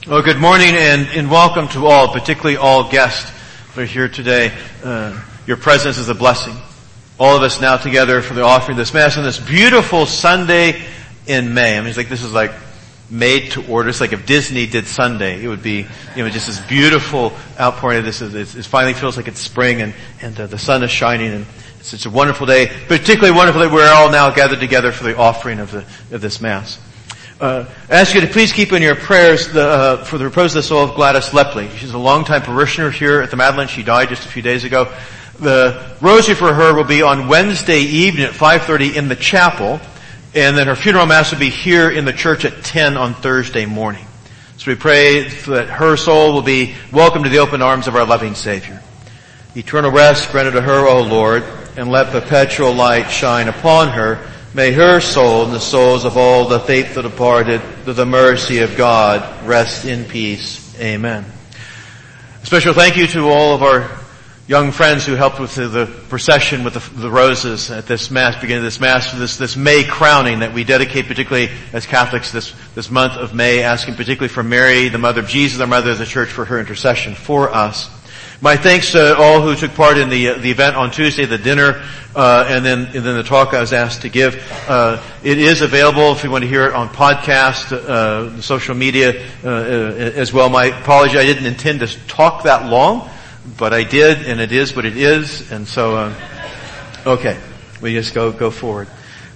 Well, good morning and welcome to all, particularly all guests that are here today. Your presence is a blessing. All of us now together for the offering of this Mass on this beautiful Sunday in May. I mean, this is like made to order. It's like if Disney did Sunday, it would be, just this beautiful outpouring of this. It finally feels like it's spring and the sun is shining and it's such a wonderful day. Particularly wonderful that we're all now gathered together for the offering of this Mass. I ask you to please keep in your prayers for the repose of the soul of Gladys Lepley. She's a longtime parishioner here at the Madeleine. She died just a few days ago. The rosary for her will be on Wednesday evening at 5:30 in the chapel, and then her funeral Mass will be here in the church at 10 on Thursday morning. So we pray that her soul will be welcomed to the open arms of our loving Savior. Eternal rest granted to her, O Lord, and let perpetual light shine upon her. May her soul and the souls of all the faithful departed, through the mercy of God, rest in peace. Amen. A special thank you to all of our young friends who helped with the procession with the roses at this Mass, beginning of this Mass, for this May crowning that we dedicate particularly as Catholics this month of May, asking particularly for Mary, the Mother of Jesus, our Mother of the Church, for her intercession for us. My thanks to all who took part in the event on Tuesday, the dinner, and then the talk I was asked to give. It is available if you want to hear it on podcast, social media, as well. My apology, I didn't intend to talk that long, but I did, and it is what it is, and so, okay, we just go forward.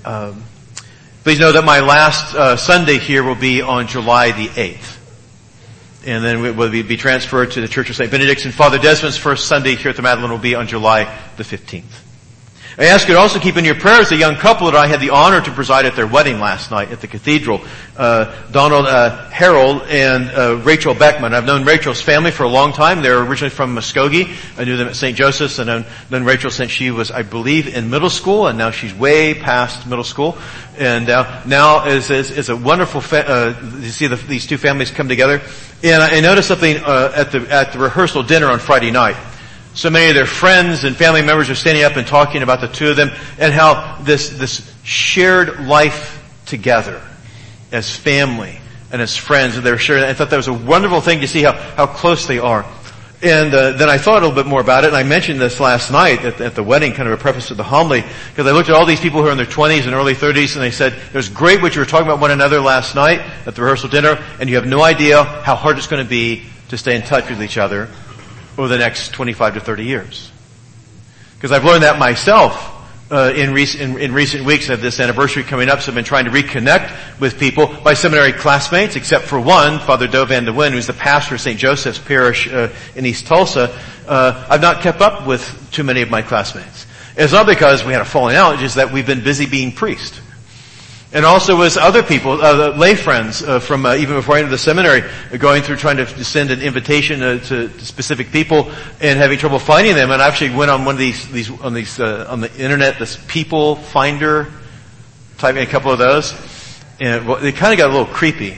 Please know that my last Sunday here will be on July the 8th. And then we will be transferred to the Church of St. Benedict's. And Father Desmond's first Sunday here at the Madeleine will be on July the 15th. I ask you to also keep in your prayers the young couple that I had the honor to preside at their wedding last night at the cathedral. Donald Harold and Rachel Beckman. I've known Rachel's family for a long time. They're originally from Muskogee. I knew them at St. Joseph's, and I've known Rachel since she was, I believe, in middle school, and now she's way past middle school. And now is a wonderful, you see these two families come together. And I noticed something at the rehearsal dinner on Friday night. So many of their friends and family members are standing up and talking about the two of them and how this shared life together as family and as friends, and they're sharing. I thought that was a wonderful thing to see how close they are. And then I thought a little bit more about it, and I mentioned this last night at the wedding, kind of a preface to the homily, because I looked at all these people who are in their 20s and early 30s, and they said, it was great what you were talking about one another last night at the rehearsal dinner, and you have no idea how hard it's going to be to stay in touch with each other over the next 25 to 30 years. Because I've learned that myself in recent weeks of this anniversary coming up, so I've been trying to reconnect with people, my seminary classmates, except for one, Father Doe Van de Wen, who's the pastor of St. Joseph's Parish in East Tulsa. I've not kept up with too many of my classmates. It's not because we had a falling out, it's just that we've been busy being priest. And also as other people, lay friends from even before I entered the seminary, going through trying to send an invitation to specific people and having trouble finding them. And I actually went on one of these on the internet, this People Finder, typing a couple of those, and it kind of got a little creepy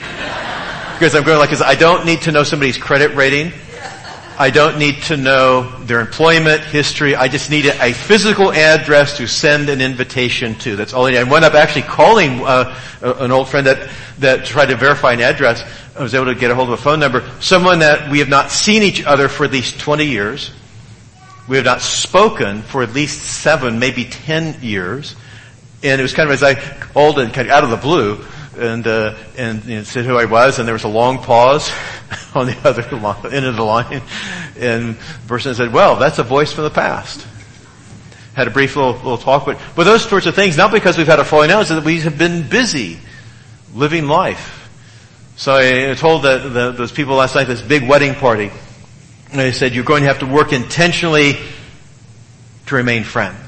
because I'm going because I don't need to know somebody's credit rating. I don't need to know their employment history. I just need a physical address to send an invitation to. That's all I need. I wound up actually calling an old friend that tried to verify an address. I was able to get a hold of a phone number. Someone that we have not seen each other for at least 20 years. We have not spoken for at least 7, maybe 10 years. And it was kind of as I called and kind of out of the blue. And said who I was, and there was a long pause on the other end of the line. And the person said, well, that's a voice from the past. Had a brief little talk, but those sorts of things, not because we've had a falling out, it's that we have been busy living life. So I told those people last night, this big wedding party, and I said, you're going to have to work intentionally to remain friends.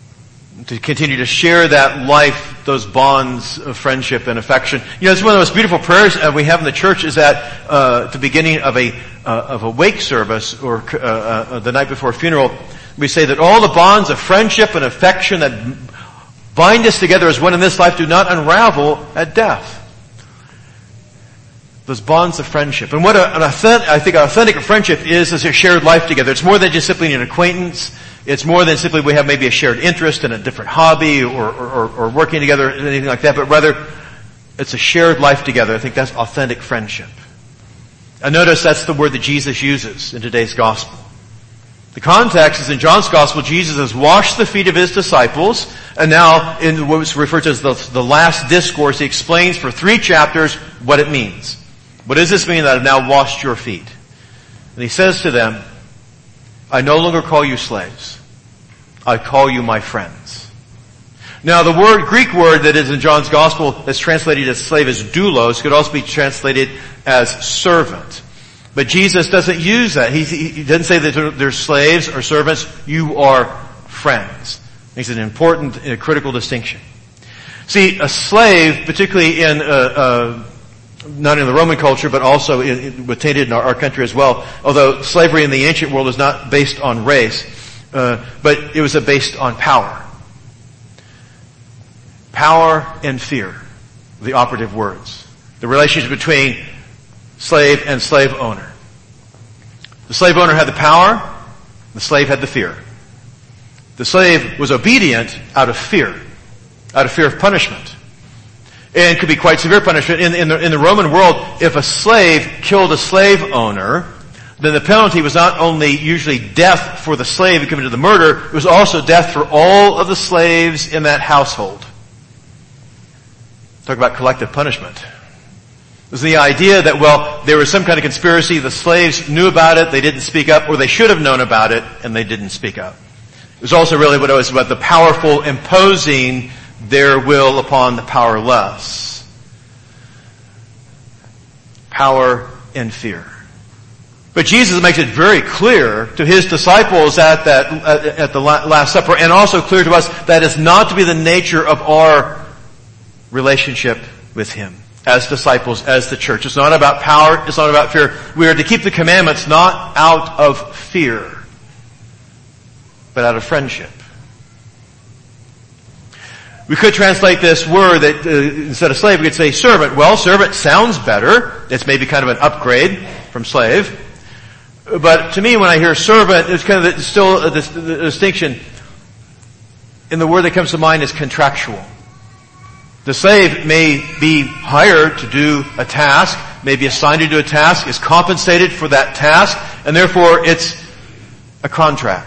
To continue to share that life, those bonds of friendship and affection. It's one of the most beautiful prayers we have in the church is at the beginning of a wake service or the night before a funeral. We say that all the bonds of friendship and affection that bind us together as one in this life do not unravel at death. Those bonds of friendship. And what an authentic friendship is a shared life together. It's more than just simply an acquaintance. It's more than simply we have maybe a shared interest in a different hobby or working together, anything like that, but rather it's a shared life together. I think that's authentic friendship. And notice that's the word that Jesus uses in today's gospel. The context is in John's gospel, Jesus has washed the feet of his disciples, and now in what was referred to as the last discourse, he explains for 3 chapters what it means. What does this mean that I've now washed your feet? And he says to them, I no longer call you slaves. I call you my friends. Now the Greek word that is in John's gospel that's translated as slave is doulos, could also be translated as servant. But Jesus doesn't use that. He doesn't say that they're slaves or servants. You are friends. Makes an important, critical distinction. See, a slave, particularly in, not in the Roman culture, but also tainted in our country as well, although slavery in the ancient world is not based on race, but it was based on power. Power and fear, the operative words. The relationship between slave and slave owner. The slave owner had the power, the slave had the fear. The slave was obedient out of fear of punishment. And could be quite severe punishment. In the Roman world, if a slave killed a slave owner, then the penalty was not only usually death for the slave who committed the murder, it was also death for all of the slaves in that household. Talk about collective punishment. It was the idea that, well, there was some kind of conspiracy, the slaves knew about it, they didn't speak up, or they should have known about it, and they didn't speak up. It was also really what it was about the powerful imposing their will upon the powerless. Power and fear. But Jesus makes it very clear to his disciples at the Last Supper, and also clear to us that is not to be the nature of our relationship with him as disciples, as the church. It's not about power, it's not about fear. We are to keep the commandments not out of fear, but out of friendship. We could translate this word that instead of slave, we could say servant. Well, servant sounds better. It's maybe kind of an upgrade from slave. But to me, when I hear servant, it's kind of still a distinction. And the word that comes to mind is contractual. The slave may be hired to do a task, may be assigned to do a task, is compensated for that task, and therefore it's a contract.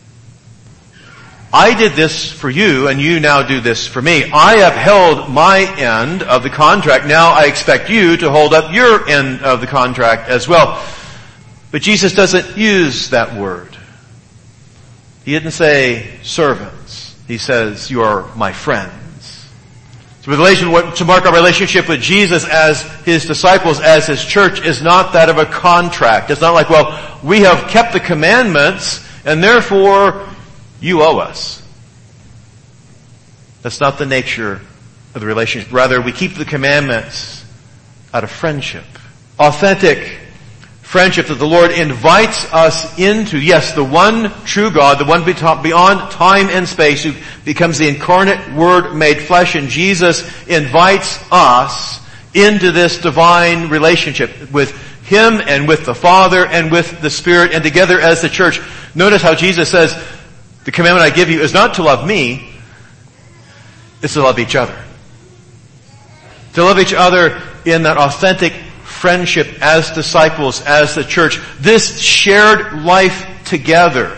I did this for you, and you now do this for me. I have held my end of the contract. Now I expect you to hold up your end of the contract as well. But Jesus doesn't use that word. He didn't say servants. He says, you are my friends. So to mark our relationship with Jesus as his disciples, as his church, is not that of a contract. It's not like, well, we have kept the commandments, and therefore you owe us. That's not the nature of the relationship. Rather, we keep the commandments out of friendship. Authentic friendship that the Lord invites us into. Yes, the one true God, the one beyond time and space, who becomes the incarnate Word made flesh, and Jesus invites us into this divine relationship with him and with the Father and with the Spirit and together as the church. Notice how Jesus says, the commandment I give you is not to love me, it's to love each other. To love each other in that authentic friendship as disciples, as the church. This shared life together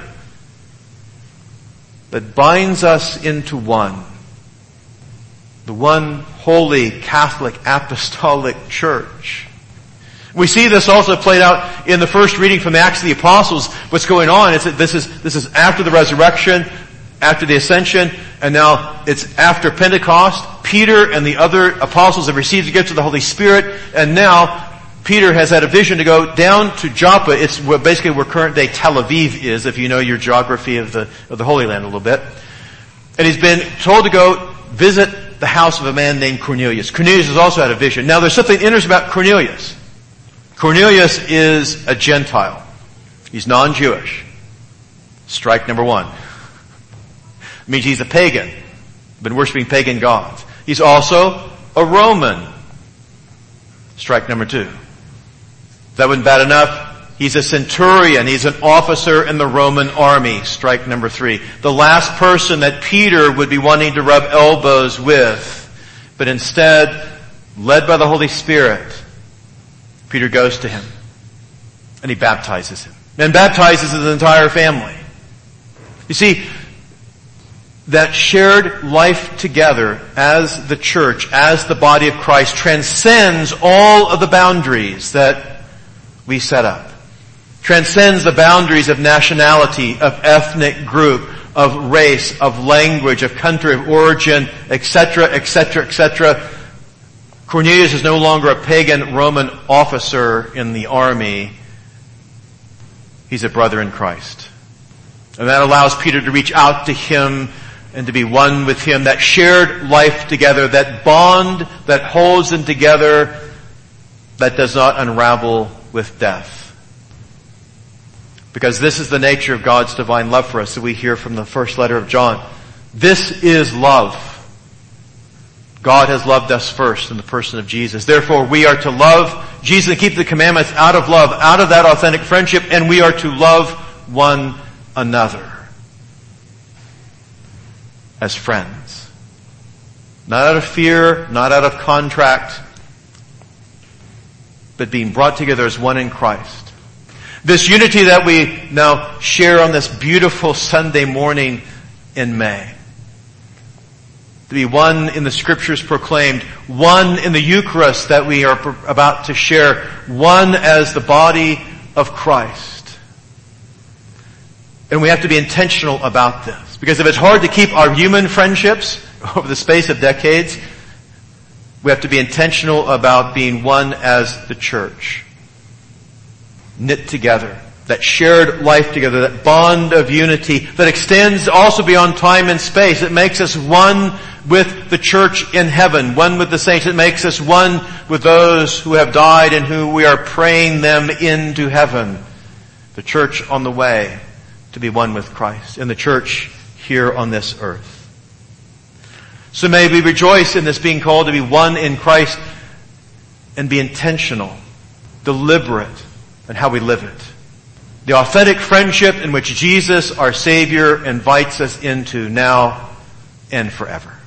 that binds us into one. The one holy Catholic Apostolic Church. We see this also played out in the first reading from the Acts of the Apostles. What's going on is that this is after the resurrection, after the ascension, and now it's after Pentecost. Peter and the other apostles have received the gift of the Holy Spirit, and now Peter has had a vision to go down to Joppa. It's basically where current day Tel Aviv is, if you know your geography of the Holy Land a little bit. And he's been told to go visit the house of a man named Cornelius. Cornelius has also had a vision. Now there's something interesting about Cornelius. Cornelius is a Gentile. He's non-Jewish. Strike number one. It means he's a pagan. Been worshiping pagan gods. He's also a Roman. Strike number two. If that wasn't bad enough, he's a centurion. He's an officer in the Roman army. Strike number three. The last person that Peter would be wanting to rub elbows with, but instead, led by the Holy Spirit, Peter goes to him. And he baptizes him. And baptizes his entire family. You see, that shared life together as the church, as the body of Christ, transcends all of the boundaries that we set up. Transcends the boundaries of nationality, of ethnic group, of race, of language, of country of origin, etc., etc., etc. Cornelius is no longer a pagan Roman officer in the army. He's a brother in Christ. And that allows Peter to reach out to him and to be one with him. That shared life together, that bond that holds them together, that does not unravel with death. Because this is the nature of God's divine love for us that we hear from the first letter of John. This is love. God has loved us first in the person of Jesus. Therefore, we are to love Jesus and keep the commandments out of love, out of that authentic friendship, and we are to love one another as friends. Not out of fear, not out of contract, but being brought together as one in Christ. This unity that we now share on this beautiful Sunday morning in May. To be one in the Scriptures proclaimed, one in the Eucharist that we are about to share, one as the body of Christ. And we have to be intentional about this. Because if it's hard to keep our human friendships over the space of decades, we have to be intentional about being one as the church. Knit together. That shared life together, that bond of unity that extends also beyond time and space. It makes us one with the church in heaven, one with the saints. It makes us one with those who have died and who we are praying them into heaven. The church on the way to be one with Christ, and the church here on this earth. So may we rejoice in this being called to be one in Christ and be intentional, deliberate in how we live it. The authentic friendship in which Jesus, our Savior, invites us into now and forever.